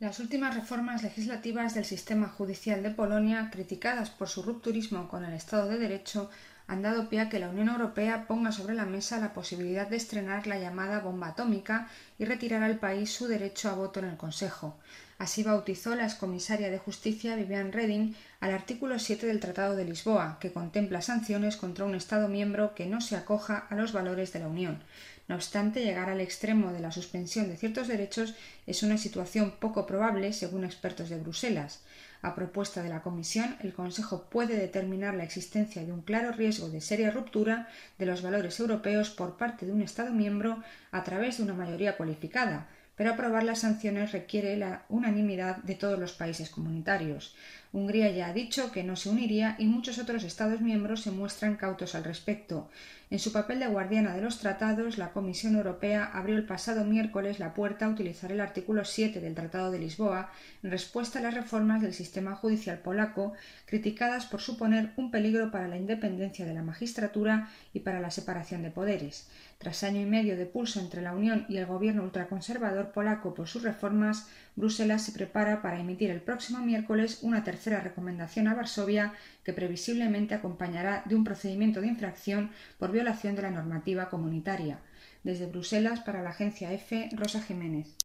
Las últimas reformas legislativas del sistema judicial de Polonia, criticadas por su rupturismo con el Estado de Derecho, han dado pie a que la Unión Europea ponga sobre la mesa la posibilidad de estrenar la llamada bomba atómica y retirar al país su derecho a voto en el Consejo. Así bautizó la excomisaria de Justicia Viviane Reding al artículo 7 del Tratado de Lisboa, que contempla sanciones contra un Estado miembro que no se acoja a los valores de la Unión. No obstante, llegar al extremo de la suspensión de ciertos derechos es una situación poco probable, según expertos de Bruselas. A propuesta de la Comisión, el Consejo puede determinar la existencia de un claro riesgo de seria ruptura de los valores europeos por parte de un Estado miembro a través de una mayoría cualificada, pero aprobar las sanciones requiere la unanimidad de todos los países comunitarios. Hungría ya ha dicho que no se uniría y muchos otros Estados miembros se muestran cautos al respecto. En su papel de guardiana de los tratados, la Comisión Europea abrió el pasado miércoles la puerta a utilizar el artículo 7 del Tratado de Lisboa en respuesta a las reformas del sistema judicial polaco, criticadas por suponer un peligro para la independencia de la magistratura y para la separación de poderes. Tras año y medio de pulso entre la Unión y el gobierno ultraconservador polaco por sus reformas, Bruselas se prepara para emitir el próximo miércoles una tercera recomendación a Varsovia que previsiblemente acompañará de un procedimiento de infracción por violación de la normativa comunitaria. Desde Bruselas, para la agencia EFE, Rosa Jiménez.